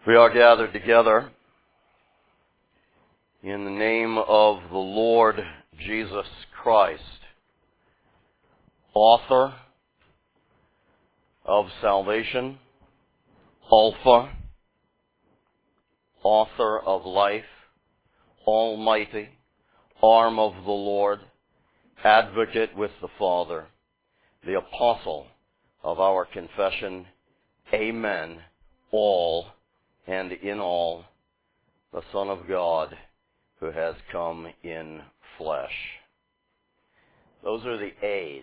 We are gathered together in the name of the Lord Jesus Christ, author of salvation, Alpha, author of life, Almighty, arm of the Lord, advocate with the Father, the apostle of our confession, Amen, all and in all, the Son of God who has come in flesh. Those are the A's.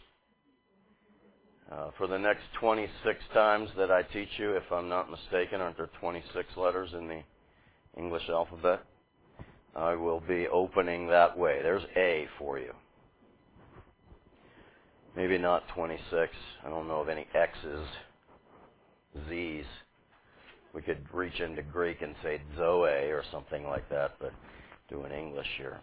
For the next 26 times that I teach you, if I'm not mistaken, aren't there 26 letters in the English alphabet? I will be opening that way. There's A for you. Maybe not 26. I don't know of any X's, Z's. We could reach into Greek and say Zoe or something like that, but do in English here.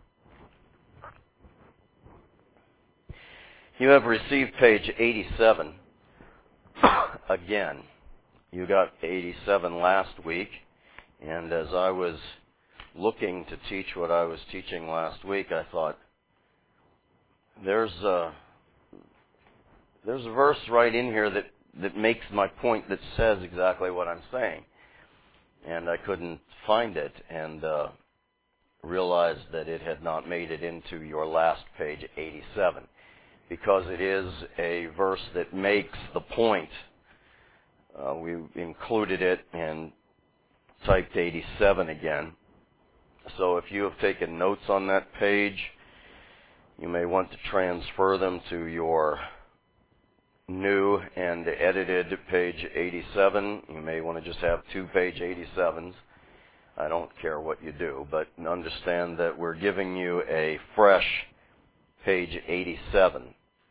You have received page 87 again. You got 87 last week, and as I was looking to teach what I was teaching last week, I thought, there's a verse right in here that makes my point, that says exactly what I'm saying. And I couldn't find it, and realized that it had not made it into your last page 87, because it is a verse that makes the point. We included it and typed 87 again. So if you have taken notes on that page, you may want to transfer them to your new and edited page 87. You may want to just have 2 page 87s. I don't care what you do, but understand that we're giving you a fresh page 87,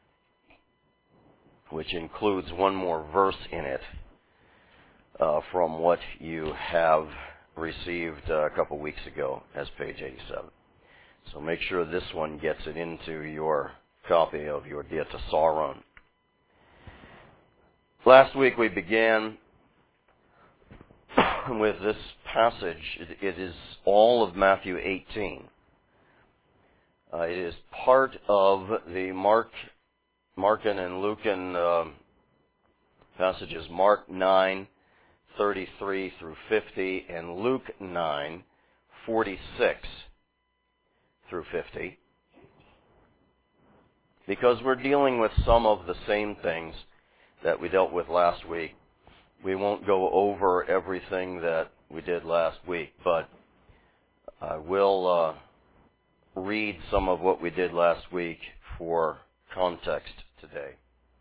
which includes one more verse in it from what you have received a couple weeks ago as page 87. So make sure this one gets it into your copy of your Diatessaron. Last week we began with this passage. It is all of Matthew 18. It is part of the Markan and Lucan passages, Mark 9, 33 through 50, and Luke 9, 46 through 50. Because we're dealing with some of the same things that we dealt with last week. We won't go over everything that we did last week, but I will read some of what we did last week for context today.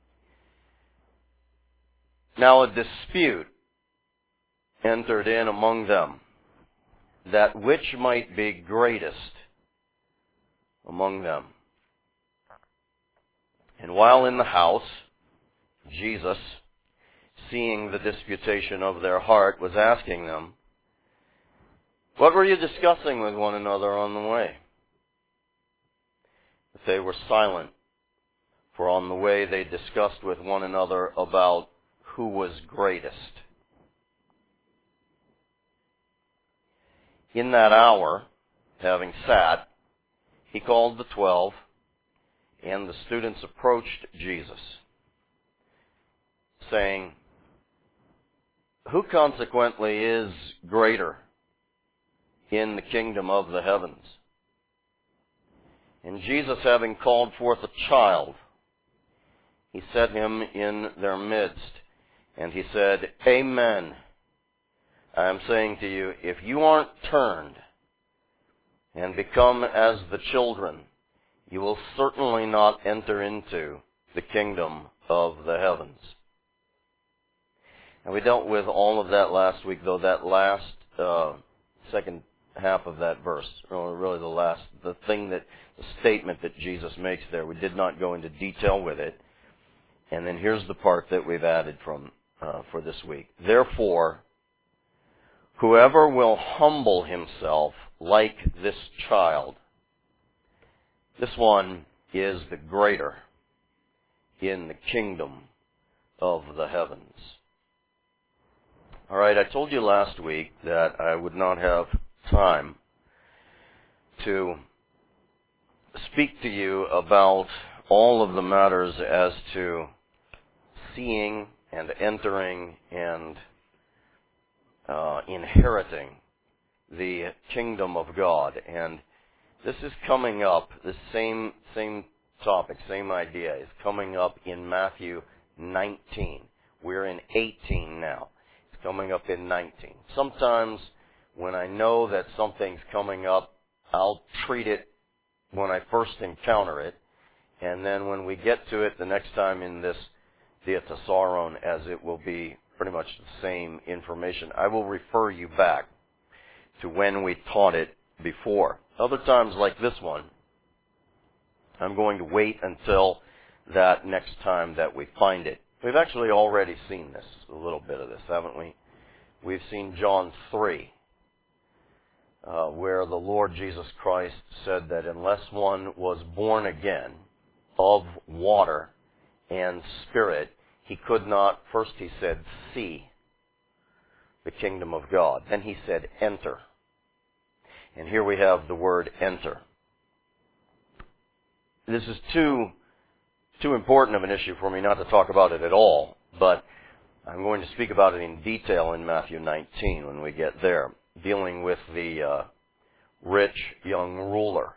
Now a dispute entered in among them, that which might be greatest among them. And while in the house, Jesus, seeing the disputation of their heart, was asking them, "What were you discussing with one another on the way?" But they were silent, for on the way they discussed with one another about who was greatest. In that hour, having sat, he called the 12, and the students approached Jesus, saying, "Who consequently is greater in the kingdom of the heavens?" And Jesus, having called forth a child, he set him in their midst, and he said, "Amen. I am saying to you, if you aren't turned and become as the children, you will certainly not enter into the kingdom of the heavens." And we dealt with all of that last week, though that last second half of that verse, really the statement that Jesus makes there, we did not go into detail with it. And then here's the part that we've added for this week. Therefore, whoever will humble himself like this child, this one is the greater in the kingdom of the heavens. All right, I told you last week that I would not have time to speak to you about all of the matters as to seeing and entering and inheriting the kingdom of God. And this is coming up, the same topic, same idea is coming up in Matthew 19. We're in 18 now. It's coming up in 19. Sometimes when I know that something's coming up, I'll treat it when I first encounter it, and then when we get to it the next time in this Diatessaron, as it will be pretty much the same information, I will refer you back to when we taught it before. Other times like this one, I'm going to wait until that next time that we find it. We've actually already seen this, a little bit of this, haven't we? We've seen John 3, where the Lord Jesus Christ said that unless one was born again of water and spirit, he could not, first he said, see the kingdom of God. Then he said, enter. And here we have the word enter. This is too important of an issue for me not to talk about it at all, but I'm going to speak about it in detail in Matthew 19 when we get there, dealing with the rich young ruler.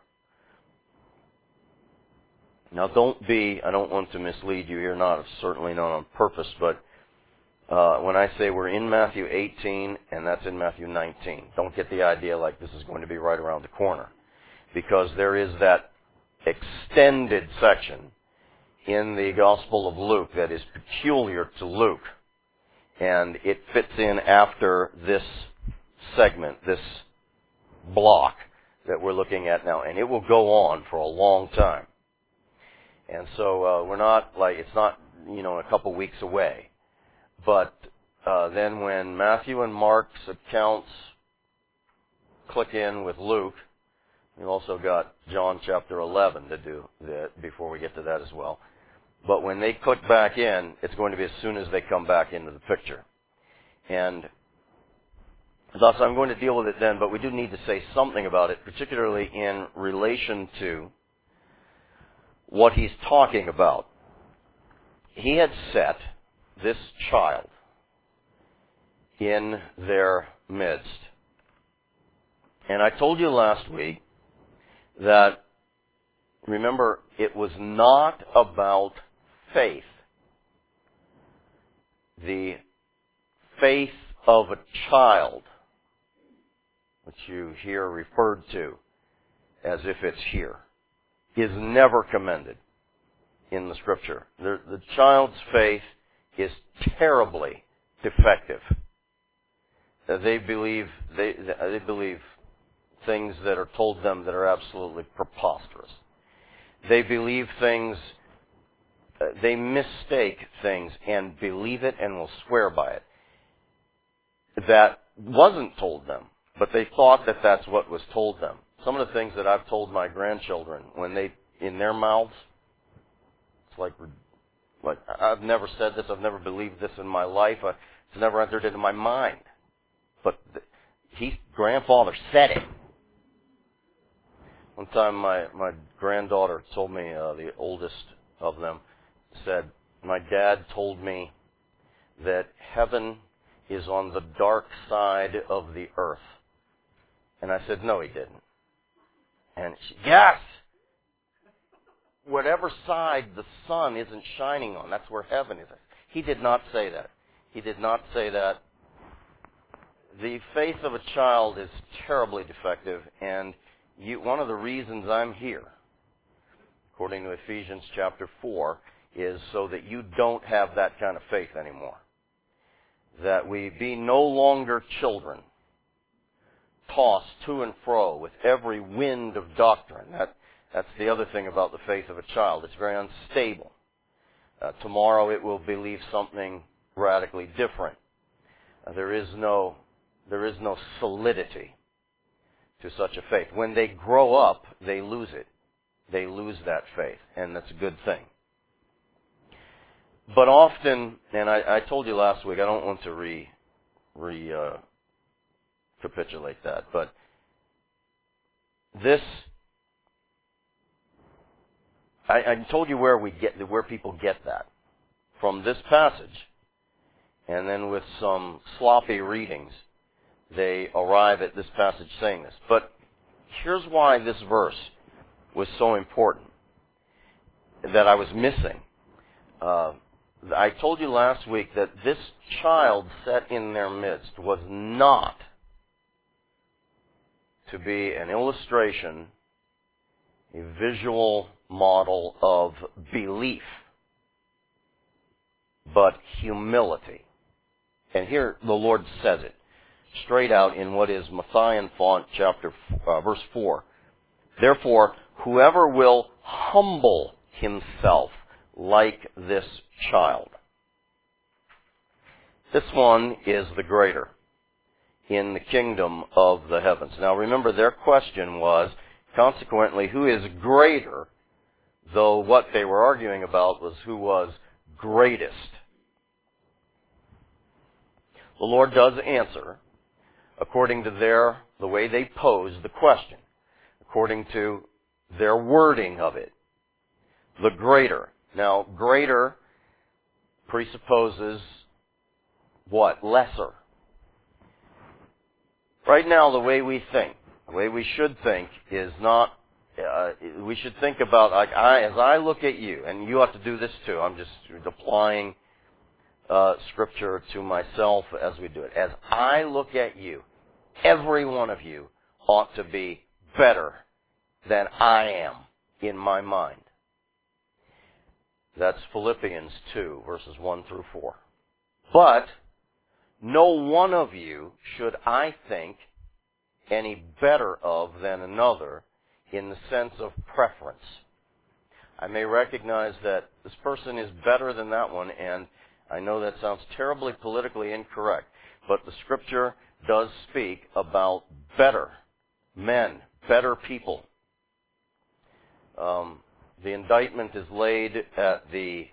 Now I don't want to mislead you here, certainly not on purpose, but when I say we're in Matthew 18 and that's in Matthew 19, don't get the idea like this is going to be right around the corner, because there is that extended section in the Gospel of Luke that is peculiar to Luke, and it fits in after this segment, this block that we're looking at now, and it will go on for a long time. And so it's not a couple weeks away. But then when Matthew and Mark's accounts click in with Luke, we've also got John chapter 11 to do that before we get to that as well. But when they click back in, it's going to be as soon as they come back into the picture. And thus I'm going to deal with it then, but we do need to say something about it, particularly in relation to what he's talking about. He had set this child in their midst. And I told you last week that, remember, it was not about faith. The faith of a child, which you hear referred to as if it's here, is never commended in the Scripture. The child's faith is terribly defective. They believe things that are told them that are absolutely preposterous. They believe things, they mistake things and believe it and will swear by it. That wasn't told them, but they thought that that's what was told them. Some of the things that I've told my grandchildren, when they, in their mouths, it's like I've never said this, I've never believed this in my life, it's never entered into my mind. But grandfather said it. One time my granddaughter told me, the oldest of them, said, my dad told me that heaven is on the dark side of the earth. And I said, no, he didn't. And she, yes! Whatever side the sun isn't shining on, that's where heaven is. He did not say that. He did not say that. The faith of a child is terribly defective, and one of the reasons I'm here, according to Ephesians chapter 4, is so that you don't have that kind of faith anymore. That we be no longer children, tossed to and fro with every wind of doctrine. That's the other thing about the faith of a child. It's very unstable. Tomorrow it will believe something radically different. There is no solidity to such a faith. When they grow up, they lose it. They lose that faith, and that's a good thing. But often, and I told you last week, I don't want to recapitulate that. But this, I told you where people get that from this passage, and then with some sloppy readings, they arrive at this passage saying this. But here's why this verse was so important that I was missing. I told you last week that this child set in their midst was not to be an illustration, a visual model of belief, but humility. And here the Lord says it straight out in what is Matthean font, verse 4. Therefore, whoever will humble himself like this child. This one is the greater in the kingdom of the heavens. Now remember, their question was, consequently, who is greater, though what they were arguing about was who was greatest. The Lord does answer according to the way they pose the question, according to their wording of it. The greater. Now, greater presupposes what? Lesser. Right now, the way we think, the way we should think is not, we should think about, as I look at you, and you ought to do this too, I'm just applying Scripture to myself as we do it. As I look at you, every one of you ought to be better than I am in my mind. That's Philippians 2, verses 1 through 4. But no one of you should I think any better of than another in the sense of preference. I may recognize that this person is better than that one, and I know that sounds terribly politically incorrect, but the Scripture does speak about better men, better people. The indictment is laid at the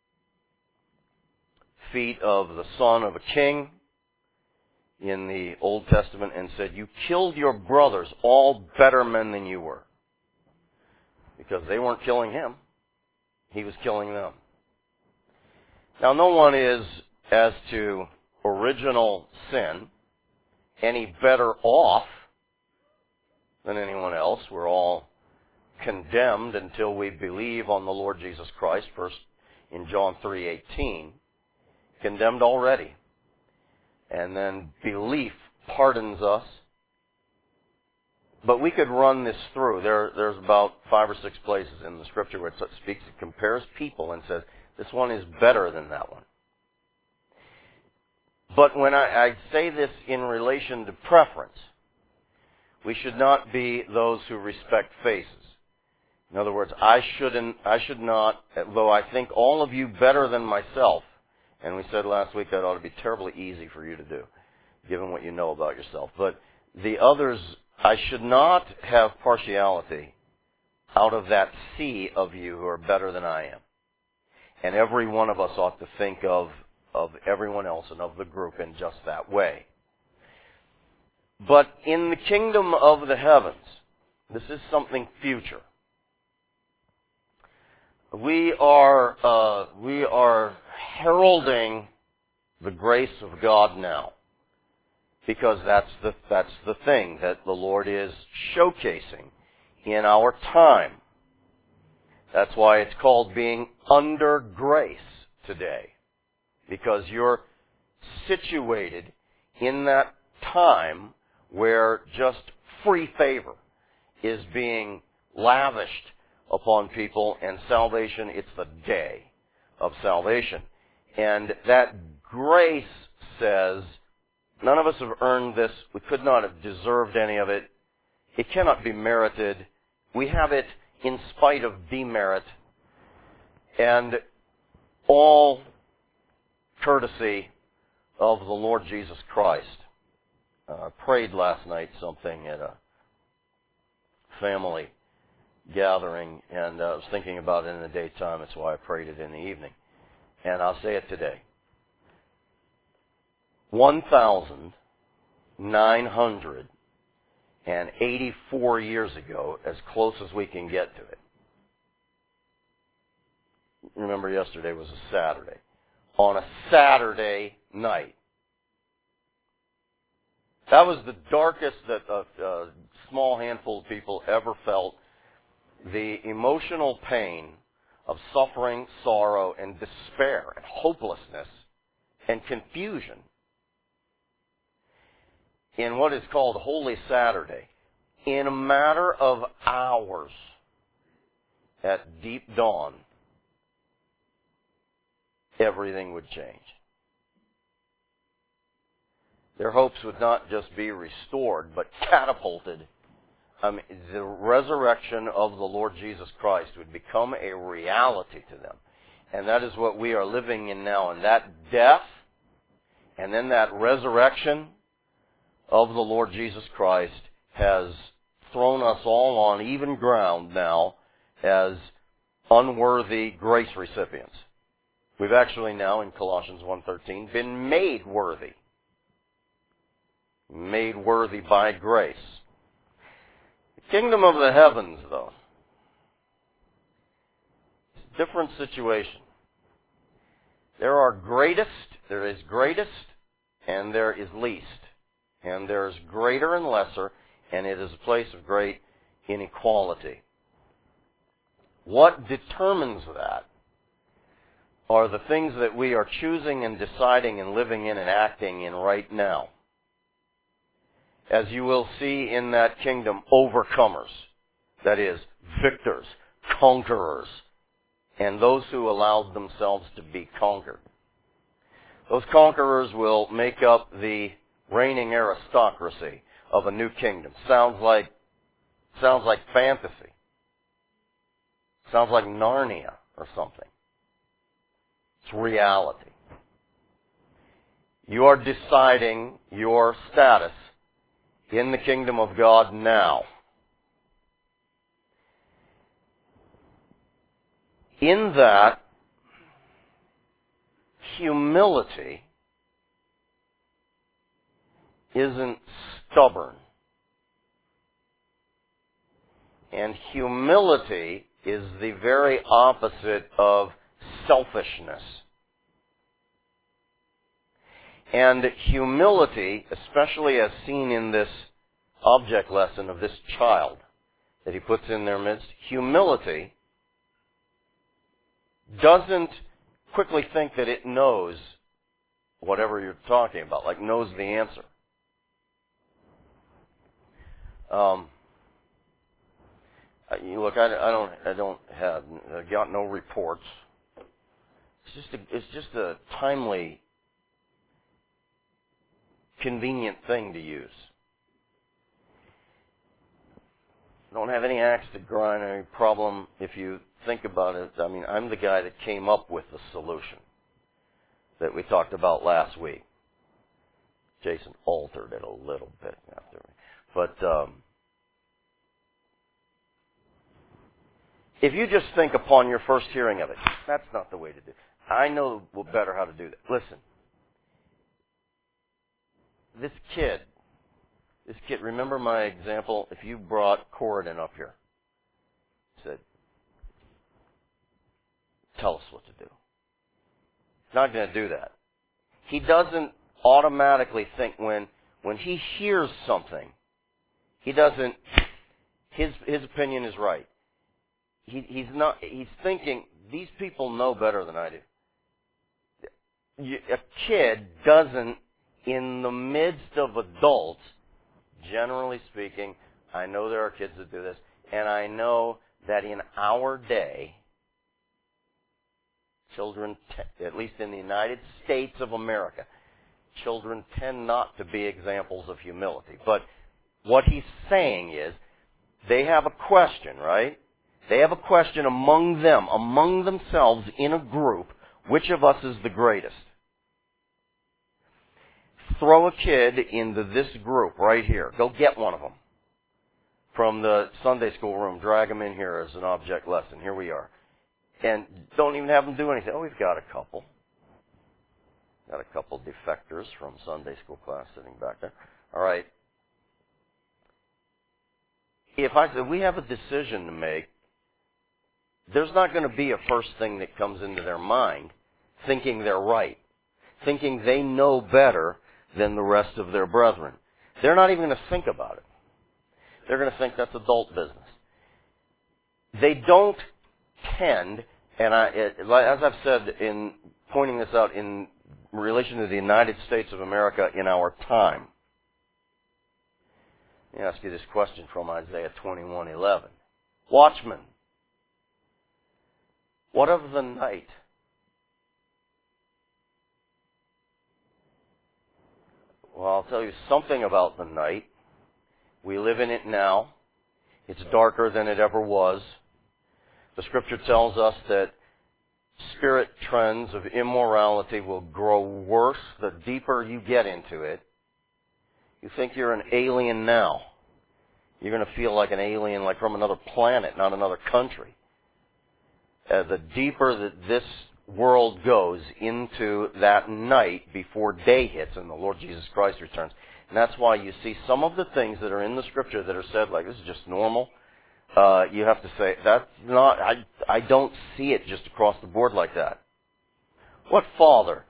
feet of the son of a king in the Old Testament and said, you killed your brothers, all better men than you were. Because they weren't killing him. He was killing them. Now, no one is, as to original sin, any better off than anyone else. We're all condemned until we believe on the Lord Jesus Christ, first in John 3:18. Condemned already. And then belief pardons us. But we could run this through. There's about 5 or 6 places in the Scripture where it speaks, it compares people and says, this one is better than that one. But when I say this in relation to preference, we should not be those who respect faces. In other words, I should not, though I think all of you better than myself, and we said last week that ought to be terribly easy for you to do, given what you know about yourself. But the others, I should not have partiality out of that sea of you who are better than I am. And every one of us ought to think of everyone else and of the group in just that way. But in the kingdom of the heavens, this is something future. We are heralding the grace of God now, because that's the thing that the Lord is showcasing in our time. That's why it's called being under grace today, because you're situated in that time where just free favor is being lavished upon people, and salvation, it's the day of salvation. And that grace says, none of us have earned this. We could not have deserved any of it. It cannot be merited. We have it in spite of demerit. And all courtesy of the Lord Jesus Christ. I prayed last night something at a family gathering, and I was thinking about it in the daytime. That's why I prayed it in the evening. And I'll say it today. 1,984 years ago, as close as we can get to it. Remember, yesterday was a Saturday. On a Saturday night. That was the darkest that a small handful of people ever felt. The emotional pain of suffering, sorrow, and despair, and hopelessness, and confusion in what is called Holy Saturday. In a matter of hours, at deep dawn, everything would change. Their hopes would not just be restored, but catapulted. The resurrection of the Lord Jesus Christ would become a reality to them. And that is what we are living in now. And that death, and then that resurrection of the Lord Jesus Christ has thrown us all on even ground now as unworthy grace recipients. We've actually now, in Colossians 1:13, been made worthy. Made worthy by grace. The kingdom of the heavens, though, it's a different situation. There is greatest, and there is least. And there is greater and lesser, and it is a place of great inequality. What determines that are the things that we are choosing and deciding and living in and acting in right now. As you will see in that kingdom, overcomers, that is, victors, conquerors, and those who allowed themselves to be conquered. Those conquerors will make up the reigning aristocracy of a new kingdom. Sounds like fantasy. Sounds like Narnia or something. It's reality. You are deciding your status in the kingdom of God now. In that, humility isn't stubborn. And humility is the very opposite of selfishness. And humility, especially as seen in this object lesson of this child that he puts in their midst, humility doesn't quickly think that it knows whatever you're talking about, like knows the answer. Look, I got no reports. It's just a timely, convenient thing to use. Don't have any axe to grind, any problem if you think about it. I mean, I'm the guy that came up with the solution that we talked about last week. Jason altered it a little bit after me. But if you just think upon your first hearing of it, that's not the way to do it. I know better how to do that. Listen. This kid, remember my example? If you brought Corridon up here, said, tell us what to do. He's not going to do that. He doesn't automatically think when he hears something, he doesn't, his opinion is right. He's thinking, these people know better than I do. A kid doesn't, in the midst of adults, generally speaking, I know there are kids that do this, and I know that in our day, children, at least in the United States of America, children tend not to be examples of humility. But what he's saying is, they have a question, right? They have a question among themselves in a group, which of us is the greatest? Throw a kid into this group right here. Go get one of them from the Sunday school room. Drag them in here as an object lesson. Here we are. And don't even have them do anything. Oh, we've got a couple. Got a couple defectors from Sunday school class sitting back there. All right. If I said we have a decision to make, there's not going to be a first thing that comes into their mind thinking they're right, thinking they know better than the rest of their brethren. They're not even going to think about it. They're going to think that's adult business. They don't tend, and as I've said in pointing this out in relation to the United States of America in our time, let me ask you this question from Isaiah 21:11. Watchmen, what of the night? Well, I'll tell you something about the night. We live in it now. It's darker than it ever was. The Scripture tells us that spirit trends of immorality will grow worse the deeper you get into it. You think you're an alien now. You're going to feel like an alien, like from another planet, not another country. The deeper that this world goes into that night before day hits and the Lord Jesus Christ returns. And that's why you see some of the things that are in the Scripture that are said like, this is just normal. You have to say, that's not, I don't see it just across the board like that. What father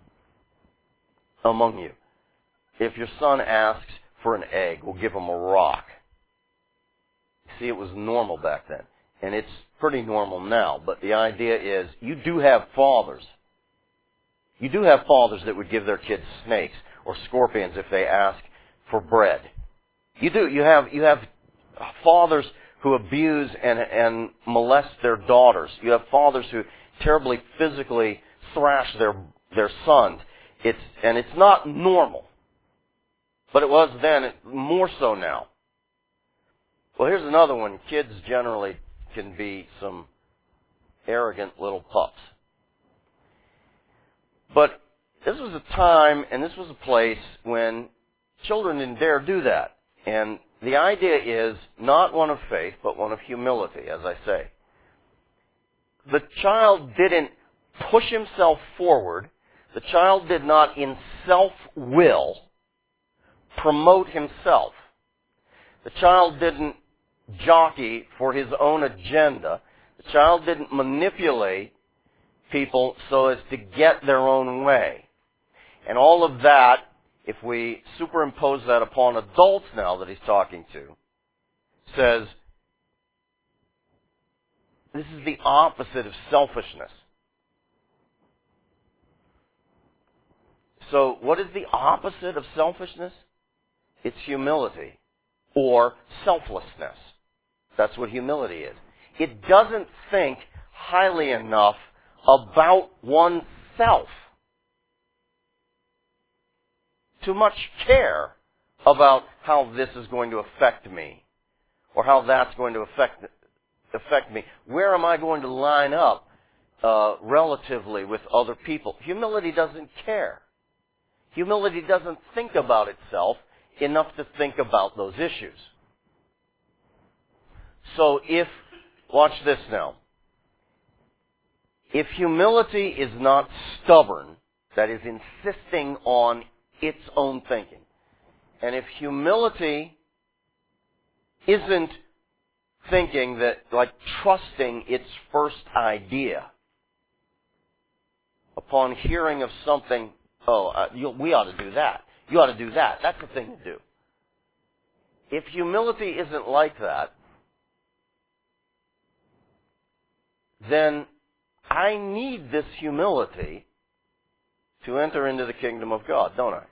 among you, if your son asks for an egg, will give him a rock? See, it was normal back then. And it's pretty normal now. But the idea is, you do have fathers. You do have fathers that would give their kids snakes or scorpions if they ask for bread. You do. You have fathers who abuse and molest their daughters. You have fathers who terribly physically thrash their sons. It's not normal. But it was then, more so now. Well, here's another one. Kids generally can be some arrogant little pups. But this was a time and this was a place when children didn't dare do that. And the idea is not one of faith, but one of humility, as I say. The child didn't push himself forward. The child did not, in self-will, promote himself. The child didn't jockey for his own agenda. The child didn't manipulate people so as to get their own way. And all of that, if we superimpose that upon adults now that he's talking to, says, this is the opposite of selfishness. So what is the opposite of selfishness? It's humility or selflessness. That's what humility is. It doesn't think highly enough about oneself to much care about how this is going to affect me or how that's going to affect me. Where am I going to line up relatively with other people? Humility doesn't care. Humility doesn't think about itself enough to think about those issues. So watch this now. If humility is not stubborn, that is insisting on its own thinking, and if humility isn't thinking that, like trusting its first idea, upon hearing of something, we ought to do that. You ought to do that. That's the thing to do. If humility isn't like that, then I need this humility to enter into the kingdom of God, don't I?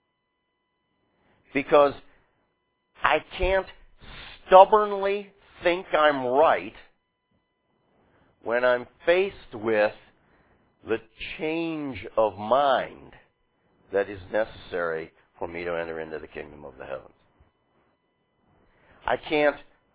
Because I can't stubbornly think I'm right when I'm faced with the change of mind that is necessary for me to enter into the kingdom of the heavens. I can't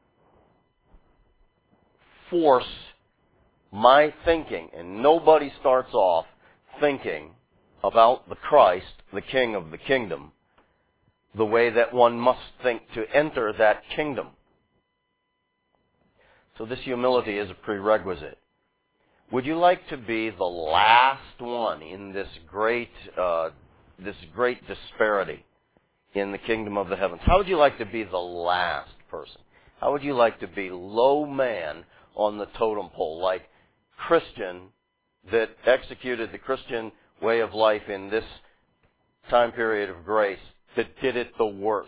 force my thinking, and nobody starts off thinking about the Christ, the King of the kingdom, the way that one must think to enter that kingdom. So this humility is a prerequisite. Would you like to be the last one in this great disparity in the kingdom of the heavens? How would you like to be the last person? How would you like to be low man on the totem pole, like Christian that executed the Christian way of life in this time period of grace that did it the worst?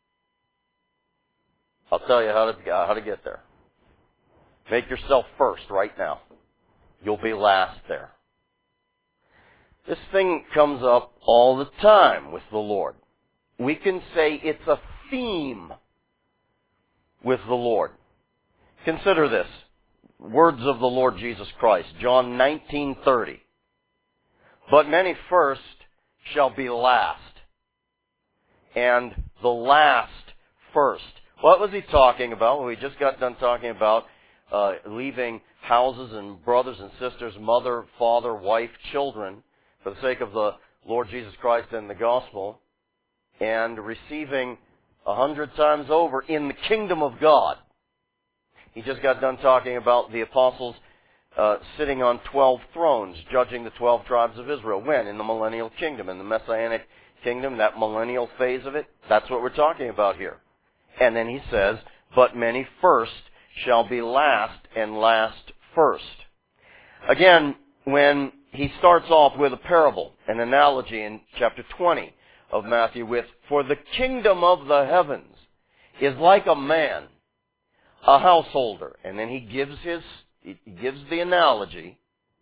I'll tell you how to get there. Make yourself first right now. You'll be last there. This thing comes up all the time with the Lord. We can say it's a theme with the Lord. Consider this. Words of the Lord Jesus Christ, John 19:30. But many first shall be last, and the last first. What was he talking about? Well, we just got done talking about leaving houses and brothers and sisters, mother, father, wife, children, for the sake of the Lord Jesus Christ and the gospel, and receiving 100 times over in the kingdom of God. He just got done talking about the apostles sitting on 12 thrones, judging the 12 tribes of Israel. When? In the millennial kingdom, in the messianic kingdom, that millennial phase of it. That's what we're talking about here. And then he says, but many first shall be last, and last first. Again, when he starts off with a parable, an analogy in chapter 20 of Matthew with, for the kingdom of the heavens is like a man, a householder. And then he gives the analogy.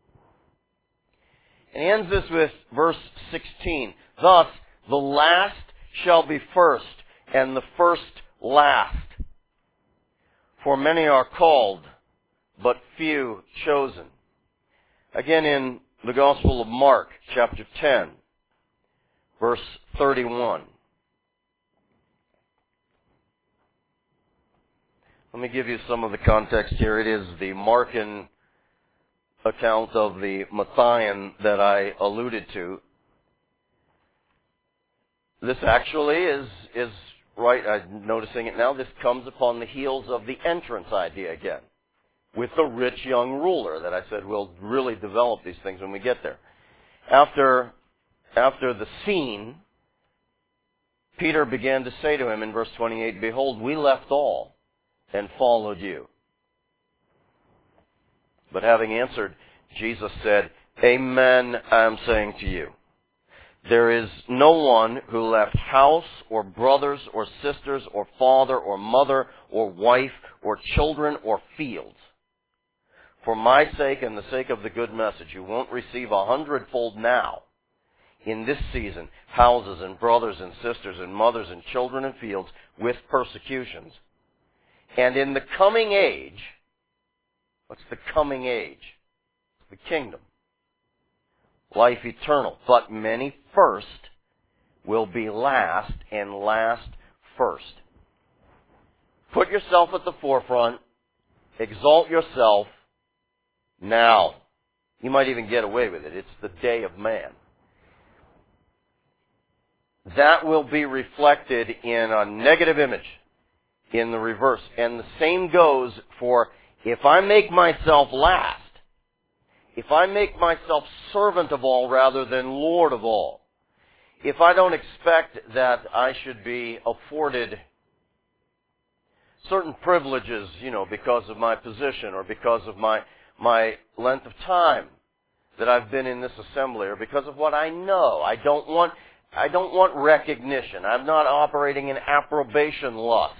And he ends this with verse 16. Thus, the last shall be first, and the first last. For many are called, but few chosen. Again, in the Gospel of Mark, chapter 10, verse 31. Let me give you some of the context here. It is the Markan account of the Matthian that I alluded to. This actually is right. I'm noticing it now. This comes upon the heels of the entrance idea again, with the rich young ruler that I said we'll really develop these things when we get there. After the scene, Peter began to say to him in verse 28, behold, we left all and followed you. But having answered, Jesus said, amen, I am saying to you, there is no one who left house or brothers or sisters or father or mother or wife or children or fields, for my sake and the sake of the good message, who won't receive 100-fold now, in this season, houses and brothers and sisters and mothers and children and fields with persecutions. And in the coming age, what's the coming age? The kingdom. Life eternal. But many first will be last, and last first. Put yourself at the forefront. Exalt yourself now. You might even get away with it. It's the day of man. That will be reflected in a negative image in the reverse. And the same goes for if I make myself last, if I make myself servant of all rather than Lord of all, if I don't expect that I should be afforded certain privileges, because of my position or because of my length of time that I've been in this assembly or because of what I know, I don't want recognition. I'm not operating in approbation lust.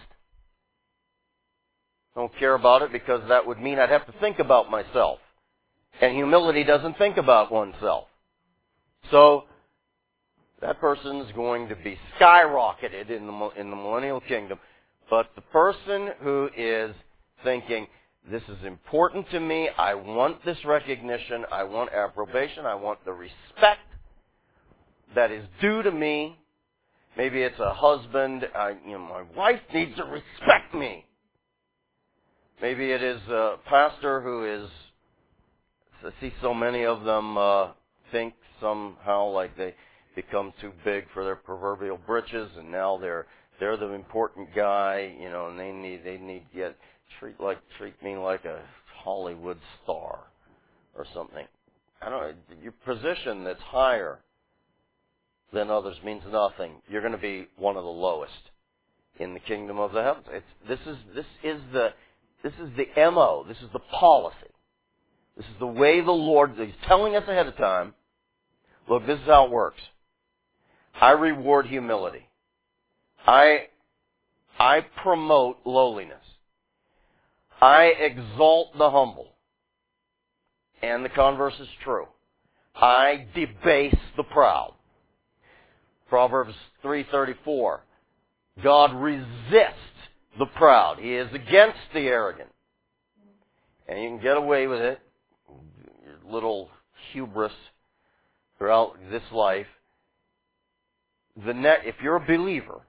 I don't care about it because that would mean I'd have to think about myself. And humility doesn't think about oneself. So that person's going to be skyrocketed in the millennial kingdom. But the person who is thinking, this is important to me, I want this recognition, I want approbation, I want the respect that is due to me. Maybe it's a husband, my wife needs to respect me. Maybe it is a pastor who is, I see so many of them think somehow like they become too big for their proverbial britches, and now they're the important guy, and they need to treat me like a Hollywood star or something. I don't know, your position that's higher than others means nothing. You're going to be one of the lowest in the kingdom of the heavens. This is the MO. This is the policy. This is the way the Lord is telling us ahead of time. Look, this is how it works. I reward humility. I promote lowliness. I exalt the humble. And the converse is true. I debase the proud. Proverbs 3:34. God resists the proud. He is against the arrogant. And you can get away with it, your little hubris throughout this life. If you're a believer,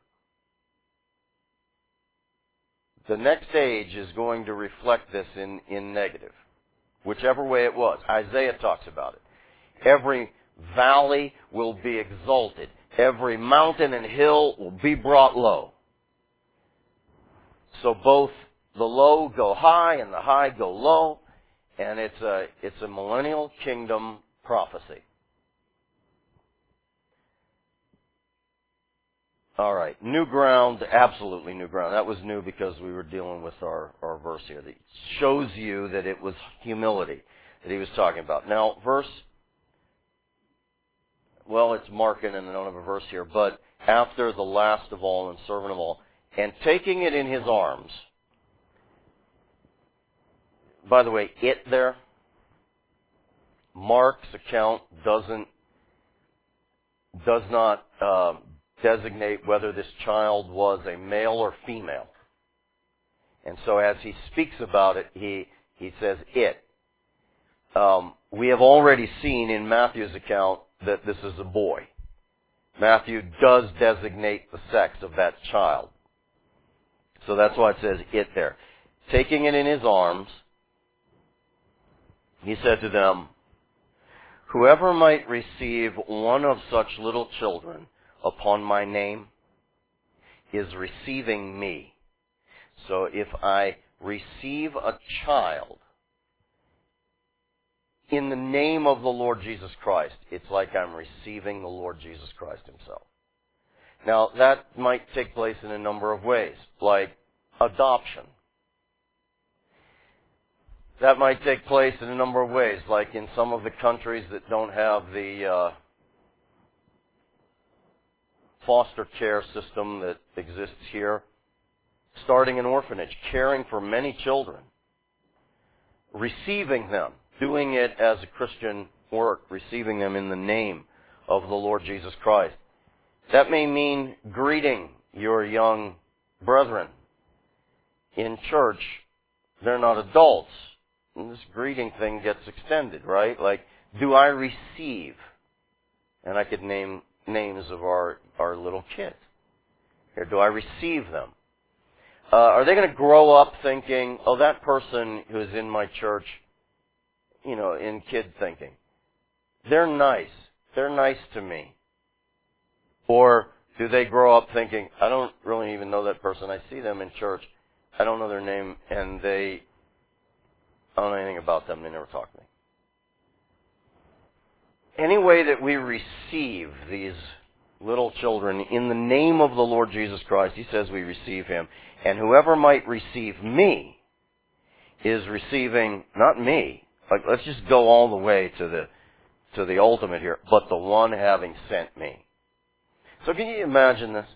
the next age is going to reflect this in negative, whichever way it was. Isaiah talks about it. Every valley will be exalted. Every mountain and hill will be brought low. So both the low go high and the high go low, and it's a millennial kingdom prophecy. All right, new ground, absolutely new ground. That was new because we were dealing with our verse here. That shows you that it was humility that he was talking about. Now, it's Markan, and I don't have a verse here, but after the last of all and servant of all, and taking it in his arms. By the way, it there, Mark's account does not designate whether this child was a male or female. And so as he speaks about it, he says it. We have already seen in Matthew's account that this is a boy. Matthew does designate the sex of that child. So that's why it says it there. Taking it in his arms, he said to them, "Whoever might receive one of such little children upon my name is receiving me." So if I receive a child in the name of the Lord Jesus Christ, it's like I'm receiving the Lord Jesus Christ himself. Now, that might take place in a number of ways, like adoption. That might take place in a number of ways, like in some of the countries that don't have the foster care system that exists here, starting an orphanage, caring for many children, receiving them, doing it as a Christian work, receiving them in the name of the Lord Jesus Christ. That may mean greeting your young brethren in church. They're not adults. And this greeting thing gets extended, right? Like, do I receive? And I could name names of our little kids. Here, do I receive them? Are they going to grow up thinking, oh, that person who's in my church, in kid thinking, they're nice. They're nice to me. Or do they grow up thinking, I don't really even know that person. I see them in church. I don't know their name, and I don't know anything about them. They never talk to me. Any way that we receive these little children in the name of the Lord Jesus Christ, he says we receive him. And whoever might receive me is receiving, not me. Like, let's just go all the way to the ultimate here, but the one having sent me. So can you imagine this?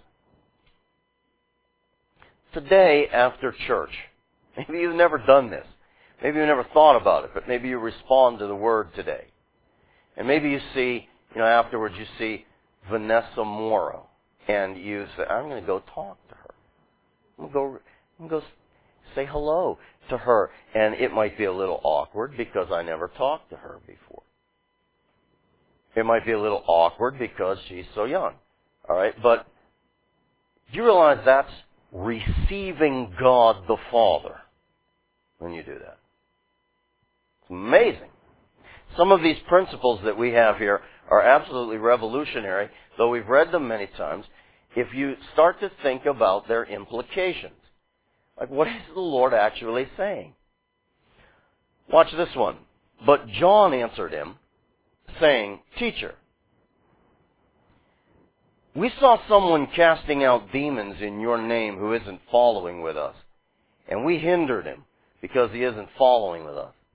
Today after church, maybe you've never done this. Maybe you've never thought about it, but maybe you respond to the word today. And maybe you see, afterwards you see Vanessa Morrow, and you say, I'm going to go talk to her. I'm going to go say hello to her. And it might be a little awkward because I never talked to her before. It might be a little awkward because she's so young. All right, but do you realize that's receiving God the Father when you do that? It's amazing. Some of these principles that we have here are absolutely revolutionary, though we've read them many times, if you start to think about their implications. Like, what is the Lord actually saying? Watch this one. But John answered him, saying, Teacher, we saw someone casting out demons in your name who isn't following with us, and we hindered him because he isn't following with us.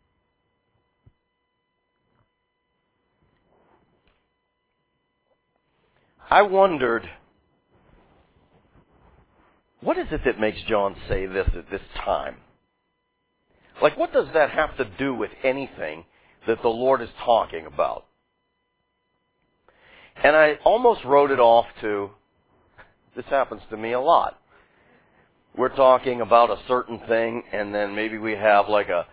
I wondered, what is it that makes John say this at this time? Like, what does that have to do with anything that the Lord is talking about? And I almost wrote it off to, this happens to me a lot. We're talking about a certain thing, and then maybe we have like a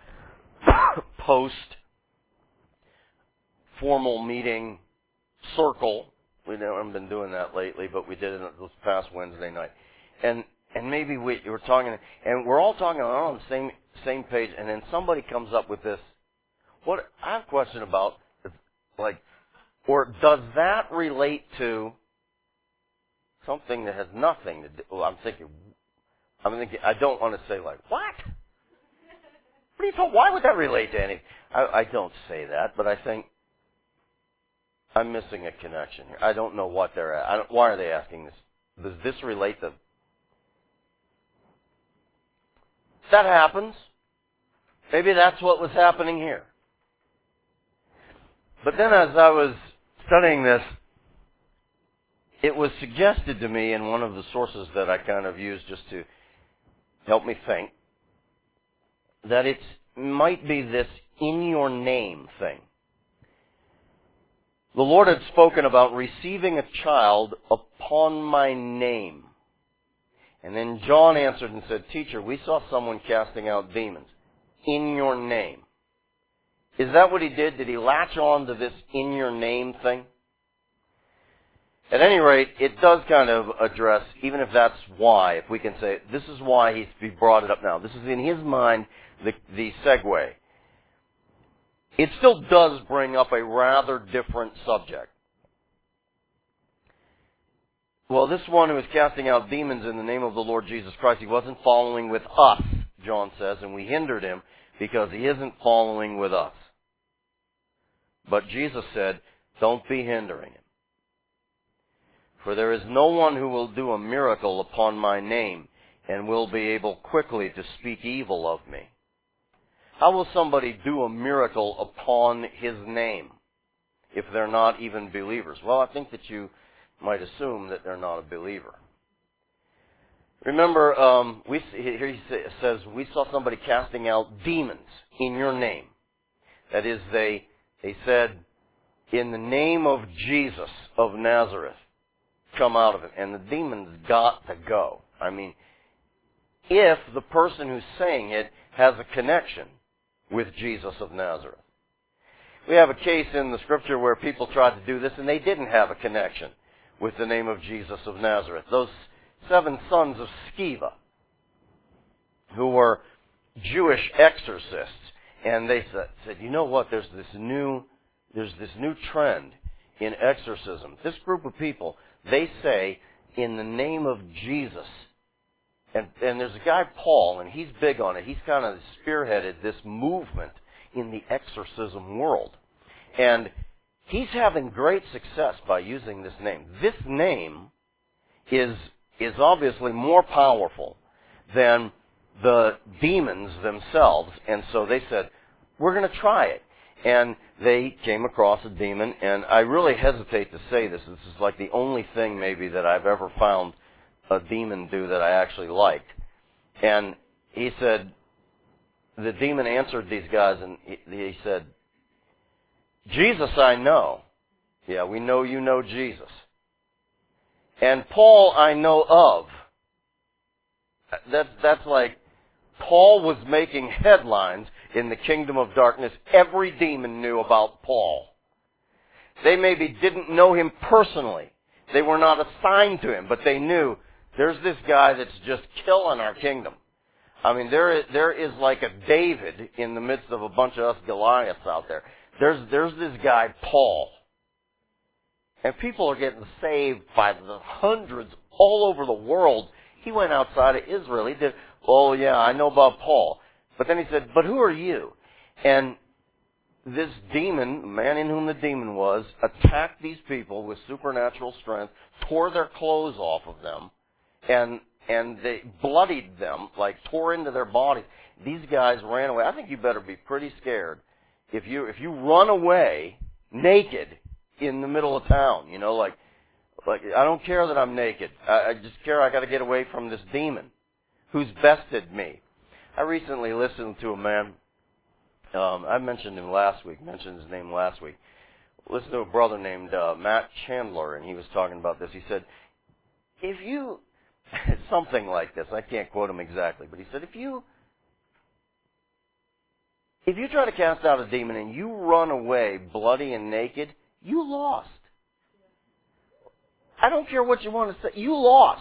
post-formal meeting circle. We haven't been doing that lately, but we did it this past Wednesday night. And maybe we were talking, and we're all talking on the same page, and then somebody comes up with this. What I have a question about, like, or does that relate to something that has nothing to do? Well, I'm thinking. I don't want to say like, what? What are you talking? Why would that relate to anything? I don't say that, but I think I'm missing a connection here. I don't know what they're at. Why are they asking this? Does this relate to? That happens. Maybe that's what was happening here. But then as I was studying this, it was suggested to me in one of the sources that I kind of used just to help me think, that it might be this in your name thing. The Lord had spoken about receiving a child upon my name. And then John answered and said, Teacher, we saw someone casting out demons in your name. Is that what he did? Did he latch on to this in your name thing? At any rate, it does kind of address, even if that's why, if we can say, this is why he brought it up now. This is in his mind, the segue. It still does bring up a rather different subject. Well, this one who is casting out demons in the name of the Lord Jesus Christ, he wasn't following with us, John says, and we hindered him because he isn't following with us. But Jesus said, don't be hindering him. For there is no one who will do a miracle upon my name and will be able quickly to speak evil of me. How will somebody do a miracle upon his name if they're not even believers? Well, I think that you might assume that they're not a believer. Remember, here he says, we saw somebody casting out demons in your name. That is, they said, in the name of Jesus of Nazareth, come out of him. And the demons got to go. I mean, if the person who's saying it has a connection with Jesus of Nazareth. We have a case in the scripture where people tried to do this and they didn't have a connection with the name of Jesus of Nazareth. Those 7 sons of Sceva, who were Jewish exorcists, and they said, you know what, there's this new trend in exorcism. This group of people, they say, in the name of Jesus. And there's a guy, Paul, and he's big on it. He's kind of spearheaded this movement in the exorcism world. And he's having great success by using this name. This name is obviously more powerful than the demons themselves. And so they said, we're going to try it. And they came across a demon, and I really hesitate to say this. This is like the only thing maybe that I've ever found a demon do that I actually liked. And he said, the demon answered these guys, and he said, Jesus I know. Yeah, we know you know Jesus. And Paul I know of. That's like, Paul was making headlines in the kingdom of darkness. Every demon knew about Paul. They maybe didn't know him personally. They were not assigned to him, but they knew, there's this guy that's just killing our kingdom. I mean, there is like a David in the midst of a bunch of us Goliaths out there. There's this guy, Paul. And people are getting saved by the hundreds all over the world. He went outside of Israel. He did, oh yeah, I know about Paul. But then he said, but who are you? And this demon, the man in whom the demon was, attacked these people with supernatural strength, tore their clothes off of them, and they bloodied them, like tore into their bodies. These guys ran away. I think you better be pretty scared if you run away naked in the middle of town. You know, like I don't care that I'm naked. I just care I got to get away from this demon who's bested me. I recently listened to a man. I mentioned him last week. Mentioned his name last week. Listened to a brother named Matt Chandler, and he was talking about this. He said, if you something like this. I can't quote him exactly, but he said, if you try to cast out a demon and you run away bloody and naked, you lost. I don't care what you want to say. You lost.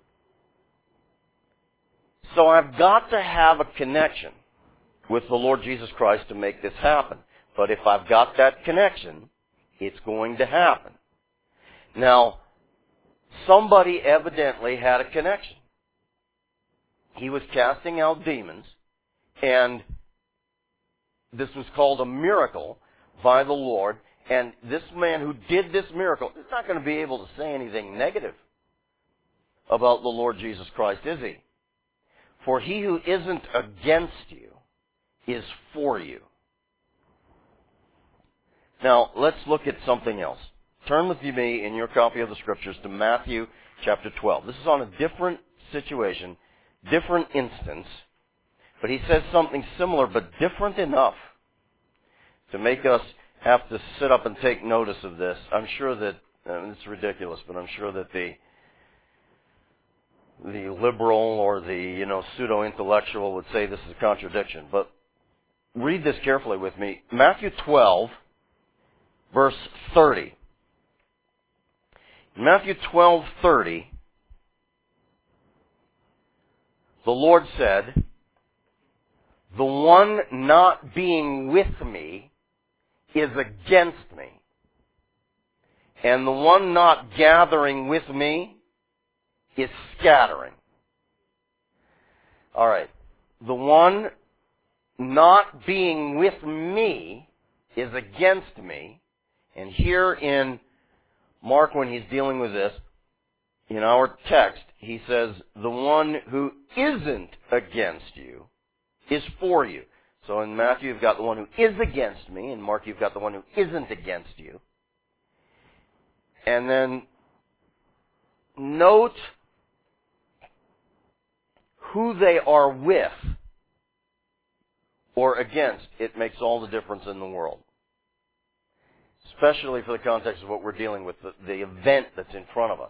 So I've got to have a connection with the Lord Jesus Christ to make this happen. But if I've got that connection, it's going to happen. Now, somebody evidently had a connection. He was casting out demons, and this was called a miracle by the Lord. And this man who did this miracle is not going to be able to say anything negative about the Lord Jesus Christ, is he? For he who isn't against you is for you. Now, let's look at something else. Turn with me in your copy of the Scriptures to Matthew chapter 12. This is on a different situation, different instance, but he says something similar but different enough to make us have to sit up and take notice of this. I'm sure that, it's ridiculous, but I'm sure that the liberal or the, pseudo-intellectual would say this is a contradiction. But read this carefully with me. Matthew 12, verse 30. In Matthew 12:30, the Lord said, "The one not being with me is against me, and the one not gathering with me is scattering." All right. The one not being with me is against me. And here in Mark, when he's dealing with this, in our text, he says, the one who isn't against you is for you. So in Matthew, you've got the one who is against me. In Mark, you've got the one who isn't against you. And then note who they are with or against. It makes all the difference in the world. Especially for the context of what we're dealing with, the event that's in front of us.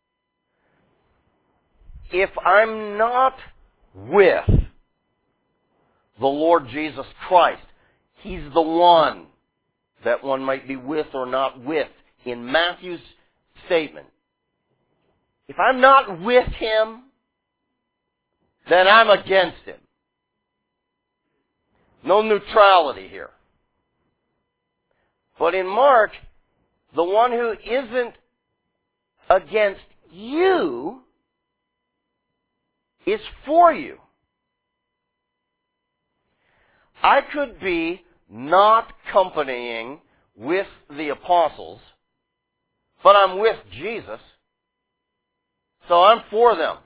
If I'm not with the Lord Jesus Christ, He's the one that one might be with or not with. In Matthew's statement, if I'm not with Him, then I'm against Him. No neutrality here. But in Mark, the one who isn't against you is for you. I could be not companying with the apostles, but I'm with Jesus, so I'm for them.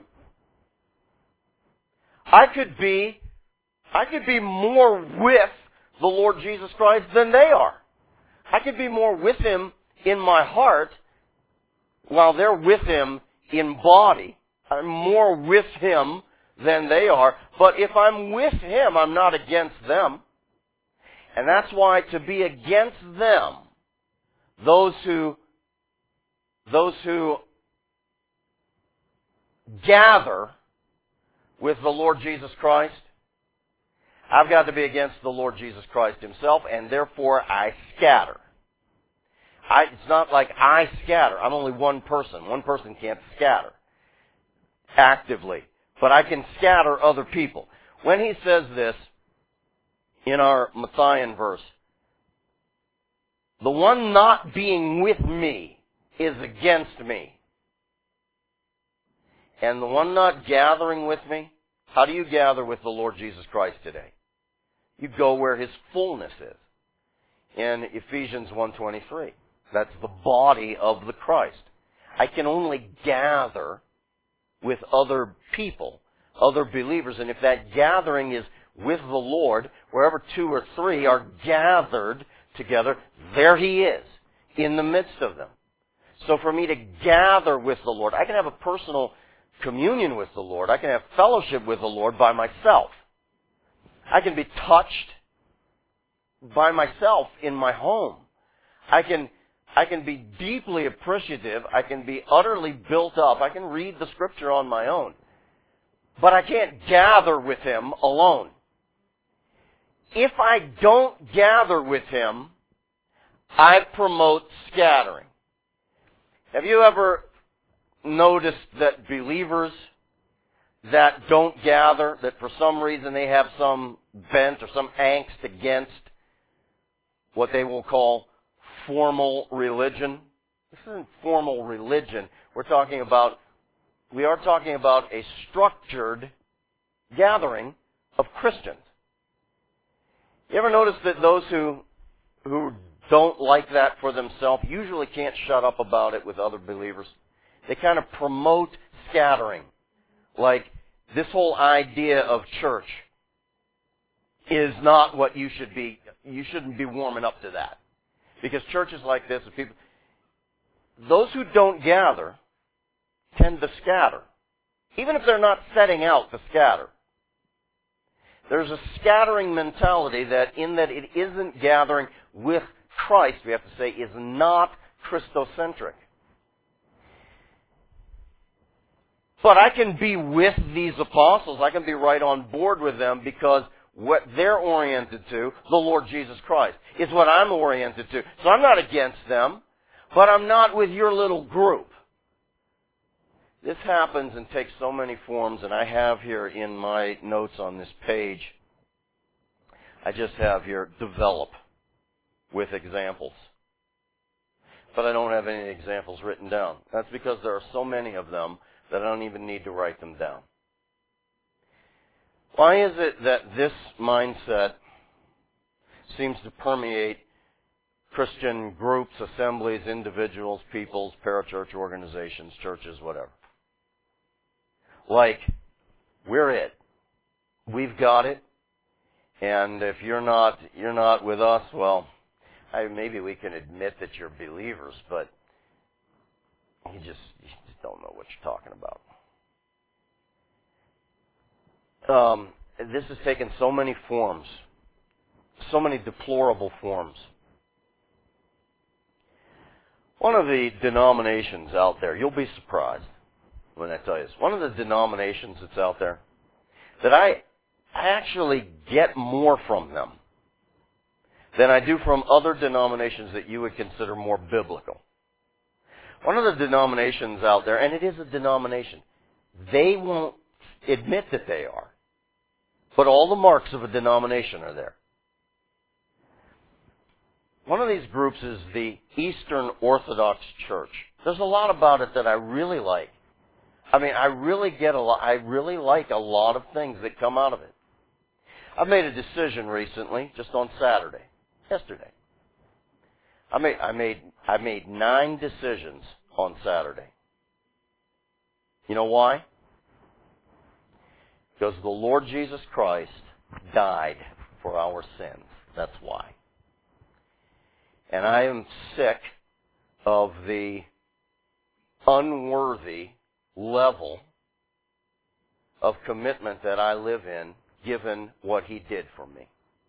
I could be more with the Lord Jesus Christ than they are. I could be more with Him in my heart while they're with Him in body. I'm more with Him than they are. But if I'm with Him, I'm not against them. And that's why to be against them, those who gather with the Lord Jesus Christ, I've got to be against the Lord Jesus Christ Himself, and therefore I scatter. It's not like I scatter. I'm only one person. One person can't scatter actively. But I can scatter other people. When he says this in our Matthean verse, the one not being with me is against me. And the one not gathering with me, how do you gather with the Lord Jesus Christ today? You go where His fullness is. in Ephesians 1:23. That's the body of the Christ. I can only gather with other people, other believers, and if that gathering is with the Lord, wherever 2 or 3 are gathered together, there He is, in the midst of them. So for me to gather with the Lord, I can have a personal communion with the Lord. I can have fellowship with the Lord by myself. I can be touched by myself in my home. I can be deeply appreciative. I can be utterly built up. I can read the Scripture on my own. But I can't gather with Him alone. If I don't gather with Him, I promote scattering. Have you ever noticed that believers that don't gather, that for some reason they have some bent or some angst against what they will call formal religion? This isn't formal religion. We are talking about a structured gathering of Christians. You ever notice that those who don't like that for themselves usually can't shut up about it with other believers? They kind of promote scattering. Like, this whole idea of church is not what you should be. You shouldn't be warming up to that. Because churches like this, those who don't gather tend to scatter. Even if they're not setting out to scatter. There's a scattering mentality that in that it isn't gathering with Christ, we have to say, is not Christocentric. But I can be with these apostles. I can be right on board with them because what they're oriented to, the Lord Jesus Christ, is what I'm oriented to. So I'm not against them, but I'm not with your little group. This happens and takes so many forms, and I have here in my notes on this page, I just have here, develop with examples. But I don't have any examples written down. That's because there are so many of them that I don't even need to write them down. Why is it that this mindset seems to permeate Christian groups, assemblies, individuals, peoples, parachurch organizations, churches, whatever? Like, we're it. We've got it. And if you're not with us, well, maybe we can admit that you're believers, but you just don't know what you're talking about. This has taken so many forms, so many deplorable forms. One of the denominations out there, you'll be surprised when I tell you this, one of the denominations that's out there, that I actually get more from them than I do from other denominations that you would consider more biblical. One of the denominations out there, and it is a denomination, they won't admit that they are, but all the marks of a denomination are there. One of these groups is the Eastern Orthodox Church. There's a lot about it that I really like. I really like a lot of things that come out of it. I made a decision recently, just on yesterday. I made 9 decisions on Saturday. You know why? Because the Lord Jesus Christ died for our sins. That's why. And I am sick of the unworthy level of commitment that I live in, given what He did for me.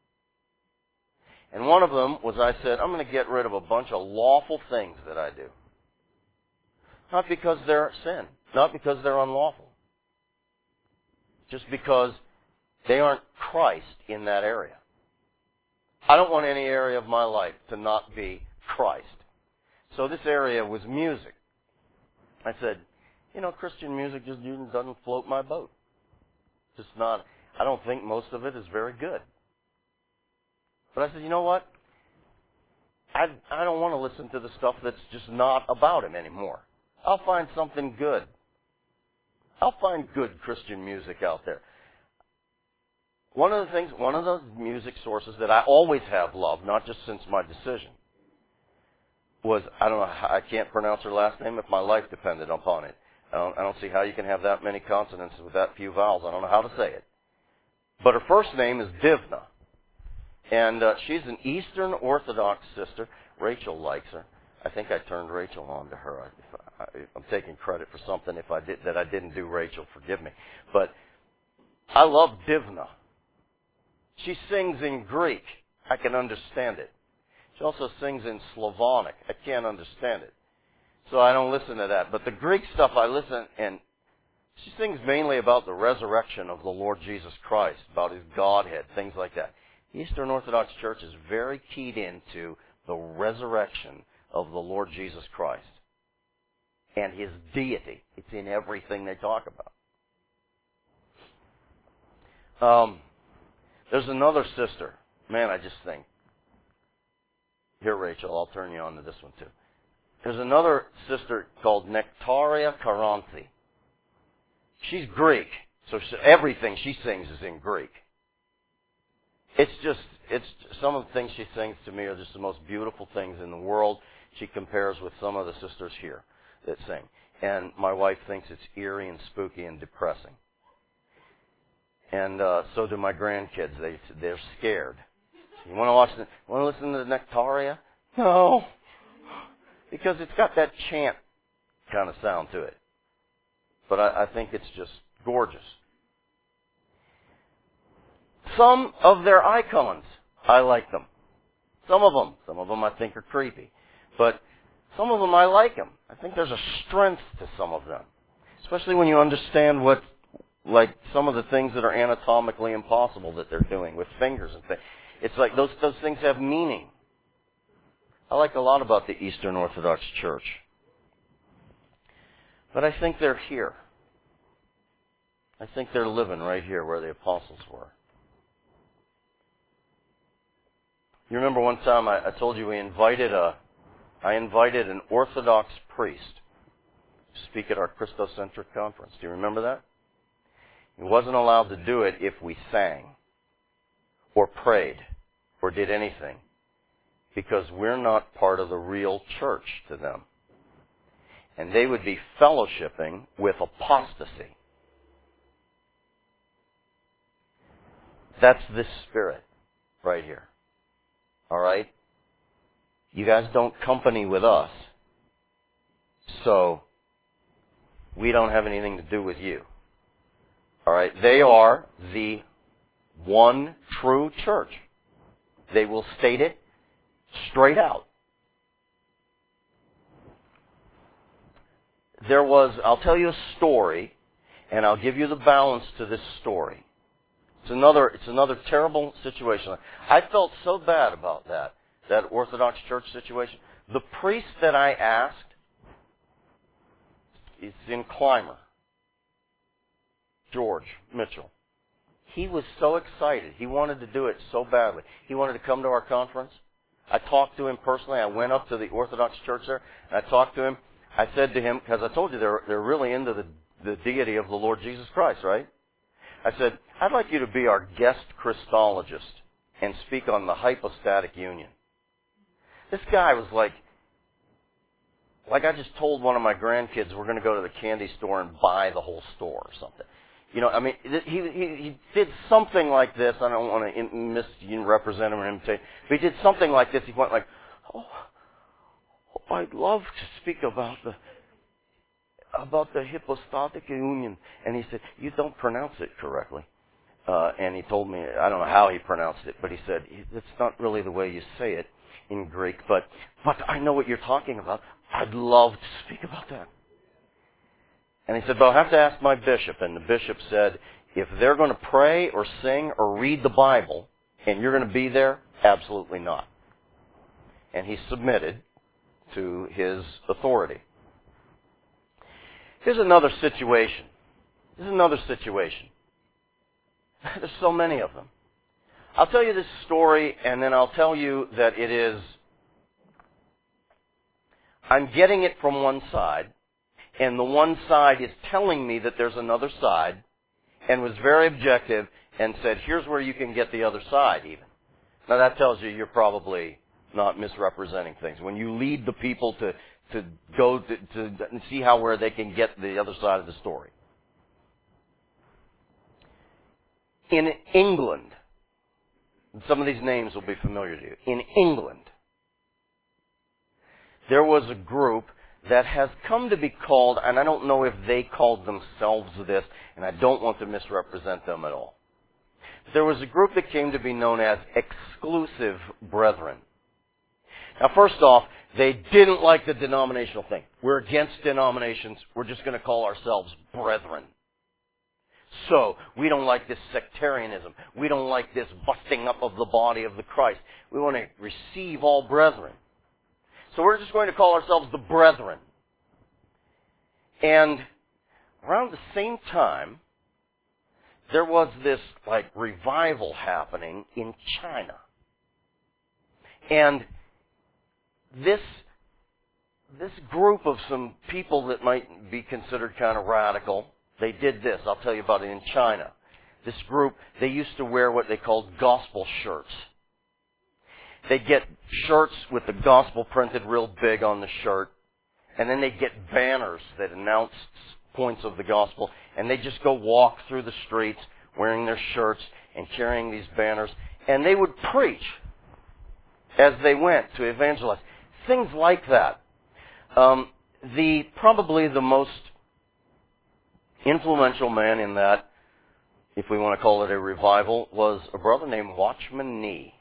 And one of them was, I said, I'm going to get rid of a bunch of lawful things that I do. Not because they're sin, not because they're unlawful. Just because they aren't Christ in that area. I don't want any area of my life to not be Christ. So this area was music. I said, Christian music just doesn't float my boat. Just not, I don't think most of it is very good. But I said, you know what? I don't want to listen to the stuff that's just not about Him anymore. I'll find something good. I'll find good Christian music out there. one of those music sources that I always have loved, not just since my decision, was, I don't know, I can't pronounce her last name if my life depended upon it. I don't see how you can have that many consonants with that few vowels. I don't know how to say it. But her first name is Divna. And she's an Eastern Orthodox sister. Rachel likes her. I think I turned Rachel on to her. I'm taking credit for something that I didn't do, Rachel. Forgive me. But I love Divna. She sings in Greek. I can understand it. She also sings in Slavonic. I can't understand it. So I don't listen to that. But the Greek stuff I listen, and she sings mainly about the resurrection of the Lord Jesus Christ, about His Godhead, things like that. The Eastern Orthodox Church is very keyed into the resurrection of the Lord Jesus Christ and His deity. It's in everything they talk about. There's another sister. Man, I just think. Here, Rachel, I'll turn you on to this one too. There's another sister called Nectaria Karanthi. She's Greek, so everything she sings is in Greek. It's some of the things she sings to me are just the most beautiful things in the world. She compares with some of the sisters here that sing. And my wife thinks it's eerie and spooky and depressing. And so do my grandkids. They're scared. You want to listen to Nectaria? No. Because it's got that chant kind of sound to it. But I think it's just gorgeous. Some of their icons, I like them. Some of them I think are creepy. But some of them I like them. I think there's a strength to some of them. Especially when you understand like some of the things that are anatomically impossible that they're doing with fingers and things. It's like those things have meaning. I like a lot about the Eastern Orthodox Church. But I think they're here. I think they're living right here where the apostles were. You remember one time I told you I invited an Orthodox priest to speak at our Christocentric conference. Do you remember that? He wasn't allowed to do it if we sang or prayed or did anything, because we're not part of the real church to them. And they would be fellowshipping with apostasy. That's this spirit right here. All right? You guys don't company with us, so we don't have anything to do with you. All right? They are the one true church. They will state it straight out. I'll tell you a story, and I'll give you the balance to this story. It's another terrible situation. I felt so bad about that Orthodox Church situation. The priest that I asked is in Clymer, George Mitchell. He was so excited. He wanted to do it so badly. He wanted to come to our conference. I talked to him personally. I went up to the Orthodox Church there, and I talked to him. I said to him, because I told you they're really into the deity of the Lord Jesus Christ, right? I said, I'd like you to be our guest Christologist and speak on the hypostatic union. This guy was like I just told one of my grandkids we're going to go to the candy store and buy the whole store or something. You know, I mean, he did something like this. I don't want to misrepresent him or imitate, but he did something like this. He went like, "Oh, I'd love to speak about the hypostatic union," and he said, "You don't pronounce it correctly." And he told me, I don't know how he pronounced it, but he said, "It's not really the way you say it in Greek, but I know what you're talking about. I'd love to speak about that." And he said, "But I'll have to ask my bishop." And the bishop said, "If they're going to pray or sing or read the Bible, and you're going to be there, absolutely not." And he submitted to his authority. Here's another situation. There's so many of them. I'll tell you this story, and then I'll tell you that I'm getting it from one side, and the one side is telling me that there's another side, and was very objective, and said, here's where you can get the other side even. Now that tells you you're probably not misrepresenting things. When you lead the people to go to see where they can get the other side of the story. In England, some of these names will be familiar to you. In England, there was a group that has come to be called, and I don't know if they called themselves this, and I don't want to misrepresent them at all. There was a group that came to be known as Exclusive Brethren. Now, first off, they didn't like the denominational thing. We're against denominations. We're just going to call ourselves brethren. So, we don't like this sectarianism. We don't like this busting up of the body of the Christ. We want to receive all brethren. So we're just going to call ourselves the brethren. And around the same time, there was this revival happening in China. And this group of some people that might be considered kind of radical, they did this. I'll tell you about it in China. This group, they used to wear what they called gospel shirts. They'd get shirts with the gospel printed real big on the shirt, and then they'd get banners that announced points of the gospel, and they'd just go walk through the streets wearing their shirts and carrying these banners, and they would preach as they went to evangelize. Things like that. Probably the most influential man in that, if we want to call it a revival, was a brother named Watchman Nee.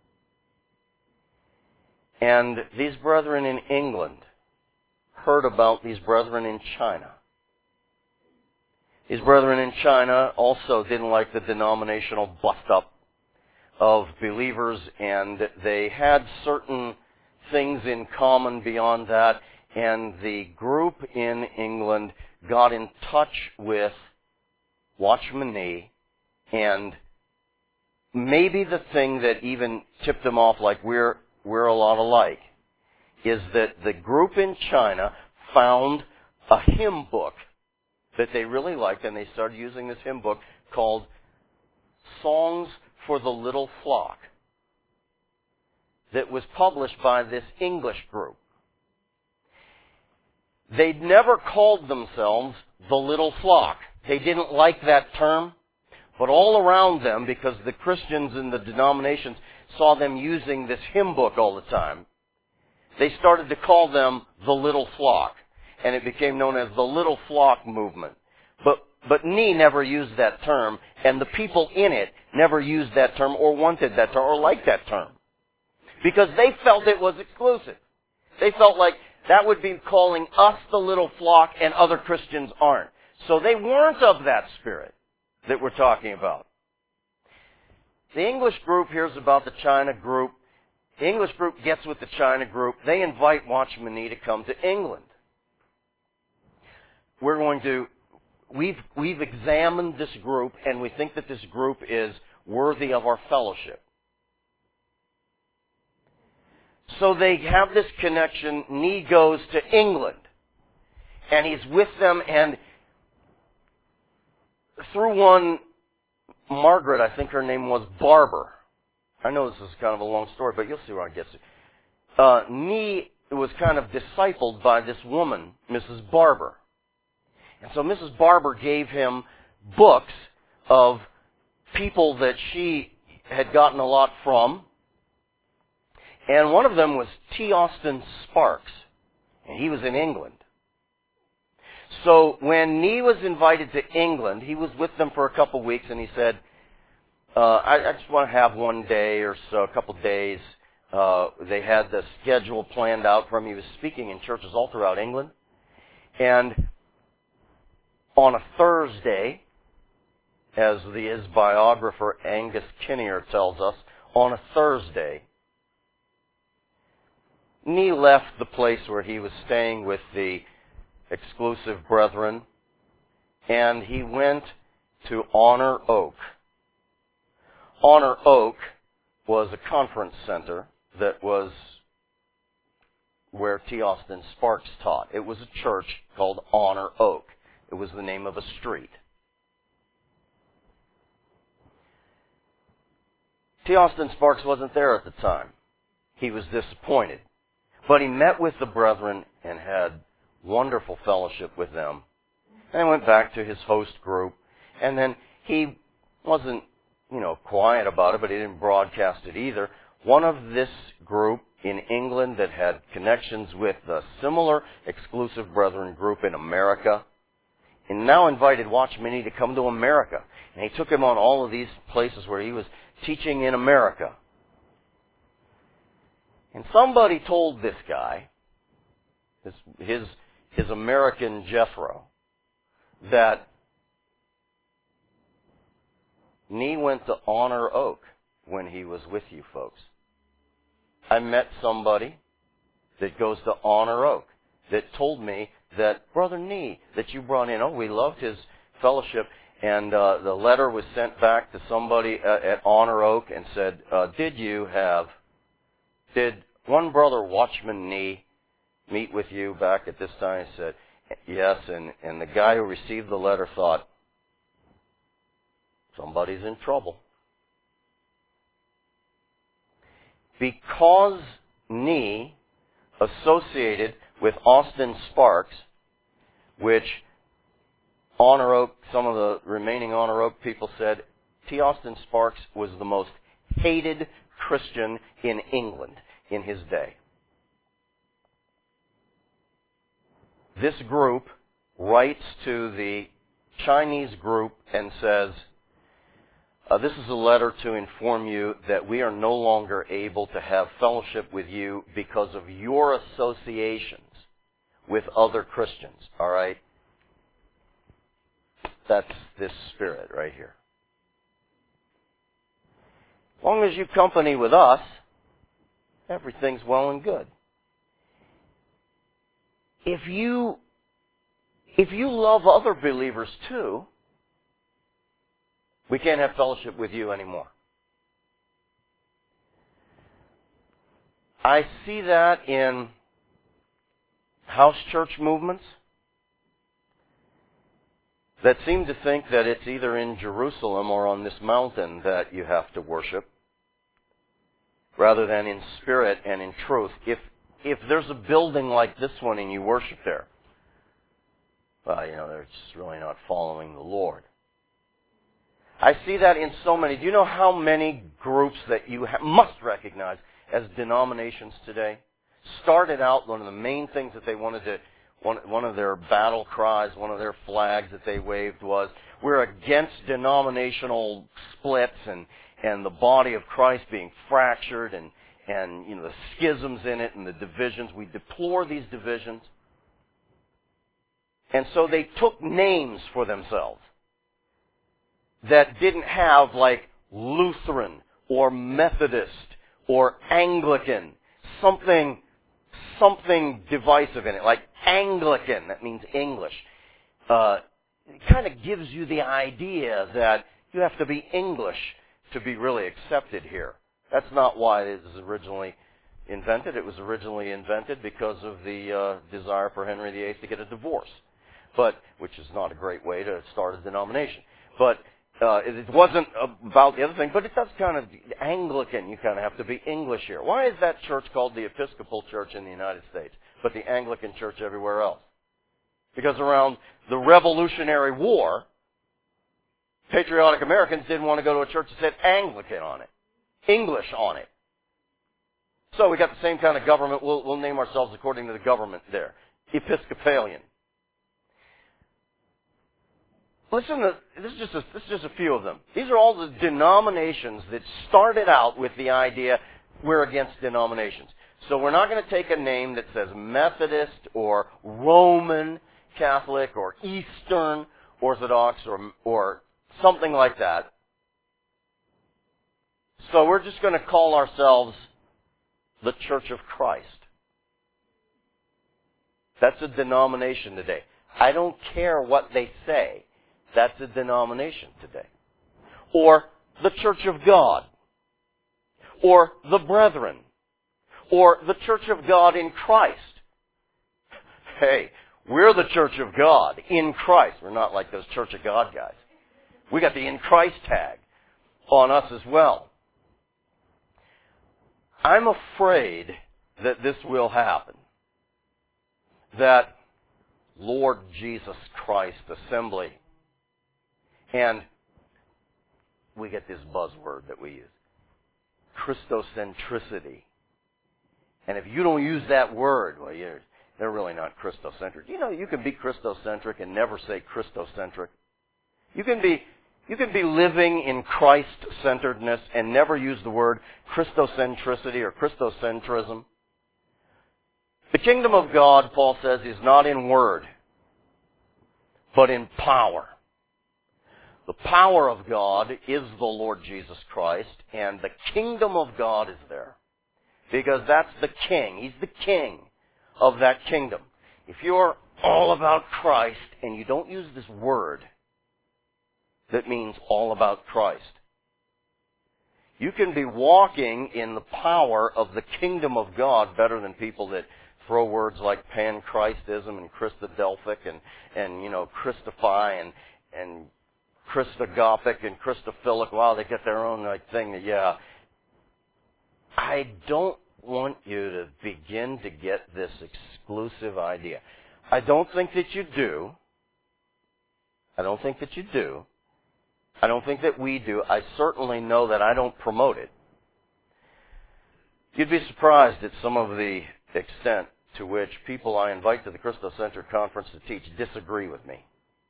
And these brethren in England heard about these brethren in China. These brethren in China also didn't like the denominational bust-up of believers, and they had certain things in common beyond that, and the group in England got in touch with Watchman Nee, and maybe the thing that even tipped them off we're a lot alike is that the group in China found a hymn book that they really liked, and they started using this hymn book called Songs for the Little Flock that was published by this English group. They'd never called themselves the Little Flock. They didn't like that term, but all around them, because the Christians in the denominations saw them using this hymn book all the time, they started to call them the Little Flock, and it became known as the Little Flock movement. But Nee never used that term, and the people in it never used that term or wanted that term or liked that term, because they felt it was exclusive. They felt like that would be calling us the Little Flock and other Christians aren't. So they weren't of that spirit that we're talking about. The English group hears about the China group. The English group gets with the China group. They invite Watchman Nee to come to England. We've examined this group, and we think that this group is worthy of our fellowship. So they have this connection. Nee goes to England, and he's with them, and through one Margaret, I think her name was Barber. I know this is kind of a long story, but you'll see where I get to. Nee was kind of discipled by this woman, Mrs. Barber. And so Mrs. Barber gave him books of people that she had gotten a lot from. And one of them was T. Austin Sparks. And he was in England. So when Nee was invited to England, he was with them for a couple of weeks, and he said, I just want to have one day or so, a couple of days. They had the schedule planned out for him. He was speaking in churches all throughout England. And on a Thursday, as his biographer Angus Kinnear tells us, on a Thursday, Nee left the place where he was staying with the Exclusive Brethren, and he went to Honor Oak. Honor Oak was a conference center that was where T. Austin Sparks taught. It was a church called Honor Oak. It was the name of a street. T. Austin Sparks wasn't there at the time. He was disappointed. But he met with the brethren and had wonderful fellowship with them. And went back to his host group. And then he wasn't, quiet about it, but he didn't broadcast it either. One of this group in England that had connections with a similar exclusive brethren group in America, and now invited Watchman Nee to come to America. And he took him on all of these places where he was teaching in America. And somebody told this guy, his American Jethro, that Nee went to Honor Oak when he was with you folks. I met somebody that goes to Honor Oak that told me that Brother Nee that you brought in, we loved his fellowship, and the letter was sent back to somebody at Honor Oak and said, did one Brother Watchman Nee meet with you back at this time? He said, yes, and the guy who received the letter thought, somebody's in trouble. Because Nee associated with Austin Sparks, which Honor Oak, some of the remaining Honor Oak people said, T. Austin Sparks was the most hated Christian in England in his day. This group writes to the Chinese group and says, this is a letter to inform you that we are no longer able to have fellowship with you because of your associations with other Christians. All right? That's this spirit right here. As long as you company with us, everything's well and good. If you love other believers too, we can't have fellowship with you anymore. I see that in house church movements that seem to think that it's either in Jerusalem or on this mountain that you have to worship, rather than in spirit and in truth. If there's a building like this one and you worship there, well, they're just really not following the Lord. I see that in so many. Do you know how many groups that you must recognize as denominations today? Started out, one of the main things that they wanted to, one of their battle cries, one of their flags that they waved was, we're against denominational splits and the body of Christ being fractured and the schisms in it and the divisions. We deplore these divisions. And so they took names for themselves that didn't have like Lutheran or Methodist or Anglican, something divisive in it, like Anglican, that means English. It kind of gives you the idea that you have to be English to be really accepted here. That's not why it was originally invented. It was originally invented because of the desire for Henry VIII to get a divorce, which is not a great way to start a denomination. But it wasn't about the other thing, but it does kind of, Anglican, you kind of have to be English here. Why is that church called the Episcopal Church in the United States, but the Anglican Church everywhere else? Because around the Revolutionary War, patriotic Americans didn't want to go to a church that said Anglican on it, English on it. So we got the same kind of government. We'll name ourselves according to the government there, Episcopalian. Listen, this is just a few of them. These are all the denominations that started out with the idea we're against denominations. So we're not going to take a name that says Methodist or Roman Catholic or Eastern Orthodox or something like that. So we're just going to call ourselves the Church of Christ. That's a denomination today. I don't care what they say. That's a denomination today. Or the Church of God. Or the Brethren. Or the Church of God in Christ. Hey, we're the Church of God in Christ. We're not like those Church of God guys. We got the in Christ tag on us as well. I'm afraid that this will happen. That Lord Jesus Christ Assembly, and we get this buzzword that we use, Christocentricity. And if you don't use that word, well, they're really not Christocentric. You know, you can be Christocentric and never say Christocentric. You can be living in Christ-centeredness and never use the word Christocentricity or Christocentrism. The kingdom of God, Paul says, is not in word, but in power. The power of God is the Lord Jesus Christ, and the kingdom of God is there. Because that's the king. He's the king of that kingdom. If you're all about Christ and you don't use this word that means all about Christ, you can be walking in the power of the kingdom of God better than people that throw words like Pan-Christism and Christadelphic and Christify and Christagothic and Christophilic. Wow, they get their own thing. Yeah. I don't want you to begin to get this exclusive idea. I don't think that you do. I don't think that you do. I don't think that we do. I certainly know that I don't promote it. You'd be surprised at some of the extent to which people I invite to the Christocentric Conference to teach disagree with me.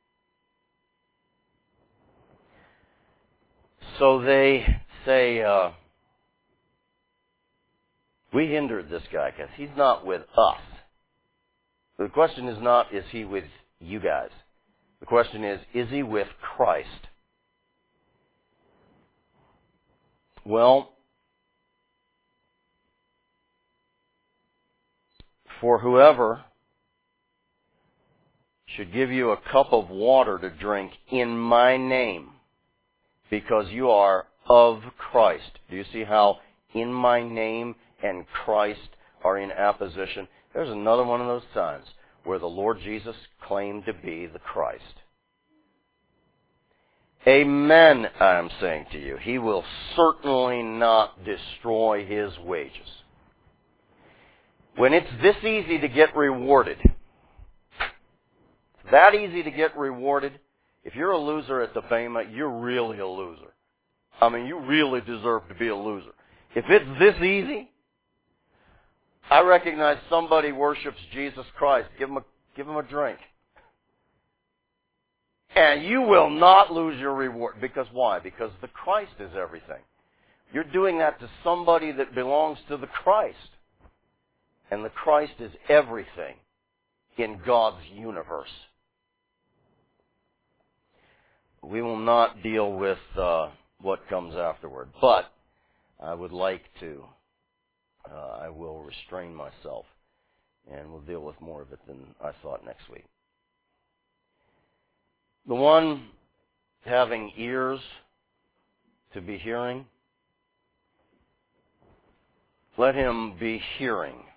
So they say, we hindered this guy because he's not with us. The question is not, is he with you guys? The question is he with Christ? Well, for whoever should give you a cup of water to drink in my name, because you are of Christ. Do you see how in my name and Christ are in apposition? There's another one of those times where the Lord Jesus claimed to be the Christ. Amen, I'm saying to you. He will certainly not destroy his wages. When it's this easy to get rewarded, that easy to get rewarded, if you're a loser at the Bema, you're really a loser. I mean, you really deserve to be a loser. If it's this easy, I recognize somebody worships Jesus Christ. Give him a drink. And you will not lose your reward. Because why? Because the Christ is everything. You're doing that to somebody that belongs to the Christ. And the Christ is everything in God's universe. We will not deal with what comes afterward. But I would like to. I will restrain myself. And we'll deal with more of it than I thought next week. The one having ears to be hearing, let him be hearing